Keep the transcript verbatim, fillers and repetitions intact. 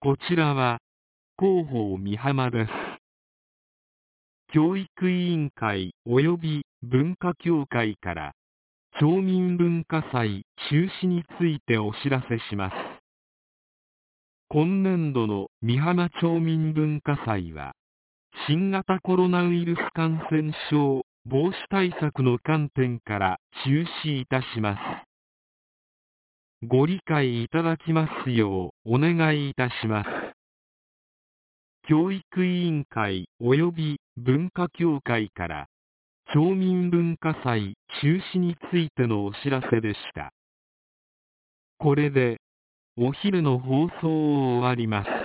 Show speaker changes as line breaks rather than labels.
こちらは、広報美浜です。教育委員会及び文化協会から、町民文化祭中止についてお知らせします。今年度の美浜町民文化祭は、新型コロナウイルス感染症防止対策の観点から中止いたします。ご理解いただきますようお願いいたします。教育委員会及び文化協会から、町民文化祭中止についてのお知らせでした。これで、お昼の放送を終わります。